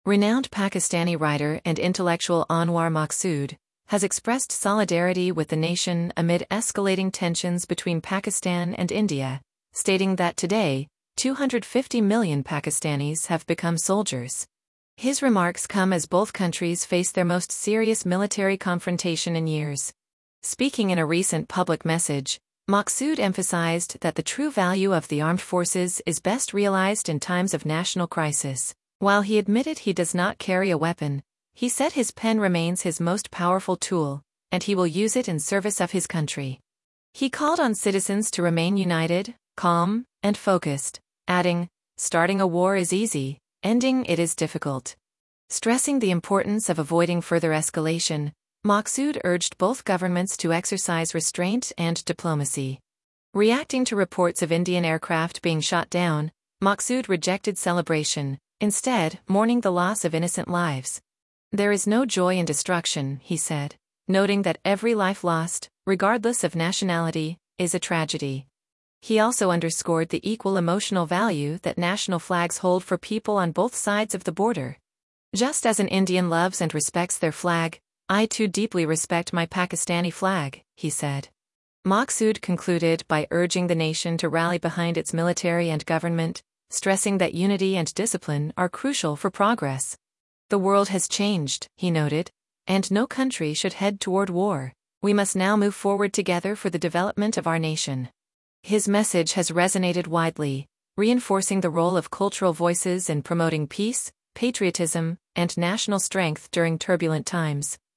Renowned Pakistani writer and intellectual Anwar Maqsood has expressed solidarity with the nation amid escalating tensions between Pakistan and India, stating that today, 250 million Pakistanis have become soldiers. His remarks come as both countries face their most serious military confrontation in years. Speaking in a recent public message, Maqsood emphasized that the true value of the armed forces is best realized in times of national crisis. While he admitted he does not carry a weapon, he said his pen remains his most powerful tool, and he will use it in service of his country. He called on citizens to remain united, calm, and focused, adding, "Starting a war is easy, ending it is difficult." Stressing the importance of avoiding further escalation, Maqsood urged both governments to exercise restraint and diplomacy. Reacting to reports of Indian aircraft being shot down, Maqsood rejected celebration, instead mourning the loss of innocent lives. "There is no joy in destruction," he said, noting that every life lost, regardless of nationality, is a tragedy. He also underscored the equal emotional value that national flags hold for people on both sides of the border. "Just as an Indian loves and respects their flag, I too deeply respect my Pakistani flag," he said. Maqsood concluded by urging the nation to rally behind its military and government, stressing that unity and discipline are crucial for progress. "The world has changed," he noted, "and no country should head toward war. We must now move forward together for the development of our nation." His message has resonated widely, reinforcing the role of cultural voices in promoting peace, patriotism, and national strength during turbulent times.